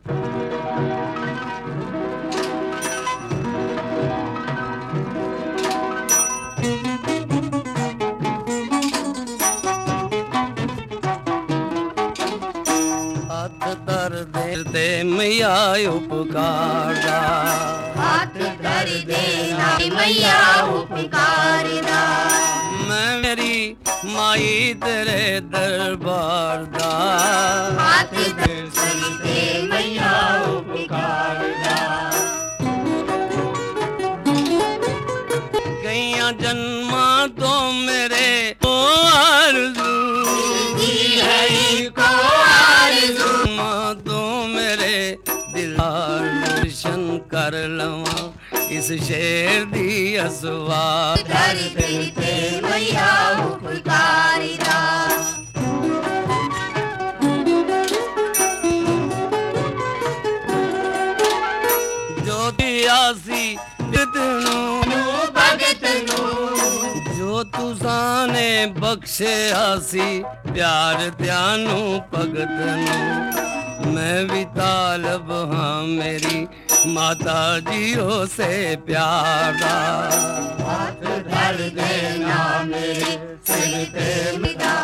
ਤੇ ਮਈਆ ਉਪਕਾਰ ਦਾ ਹੱਥ ਧਰ ਦੇ ਨਾ ਮਈਆ ਉਪਕਾਰ ਦਾ। ਮੈਂ ਮੇਰੀ ਮਾਈ ਤੇਰੇ ਦਰਬਾਰ ਦਾ ਹੱਥ ਧਰ ਦੇ ਮਈਆ ਉਪਕਾਰ ਦਾ। ਕਈਆਂ ਜਨਮਾਂ ਤੋਂ ਮੇਰੇ ਆਰਜ਼ੂ ਜੀ ਹੈ ਇੱਕੋ ਆਰਜ਼ੂ। ਮਾਂ ਤੋਂ ਮੇਰੇ ਦਿਲ ਦਰਸ਼ਨ ਕਰ ਲਵਾਂ ਇਸ ਸ਼ੇਰ ਦੀ ਅਸਵਾਰ। ਧਰ ਤੇ ਮਈਆ ਉਪਕਾਰ ਦਾ। ਜੋਤੀ ਆਸੀ ਜਿਤ ਨੂੰ ਭਗਤ ਨੂੰ ਜੋ ਤੁਸਾਂ ਨੇ ਬਖਸ਼ਿਆ ਸੀ ਪਿਆਰ ਤਿਆਨੂੰ ਭਗਤ ਨੂੰ। ਮੈਂ ਵੀ ਤਾਲਬ ਹਾਂ ਮੇਰੀ ਮਾਤਾ ਜੀਓ ਸੇ ਪਿਆਰ ਦਾ। ਹੱਥ ਧਰ ਦੇ ਨਾ ਮੇਰੇ ਸਿਰ ਤੇ ਮਿਟਾ।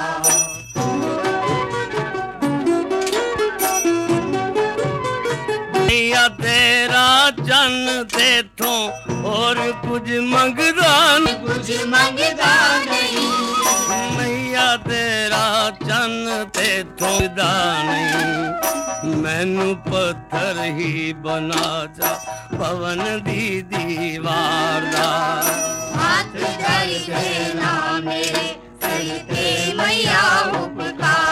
ਤੇਰਾ ਚੰਨ ਤੇਥੋਂ ਹੋਰ ਕੁਝ ਮੰਗਦਾ ਨਹੀਂ, ਕੁਝ ਮੰਗਦਾ ਨਹੀਂ। ਮਈਆ ਤੇਰਾ ਚੰਨ ਤੇਥੋਂ ਦਾ ਨਹੀਂ। ਮੈਨੂੰ ਪੱਥਰ ਹੀ ਬਣਾ ਜਾ ਪਵਨ ਦੀ ਦੀਵਾਰ ਦਾ। ਹੱਥ ਧਰ ਦੇ ਨਾ ਮੇਰੇ ਸਿਰ ਤੇ ਮਈਆ ਉਪਕਾਰ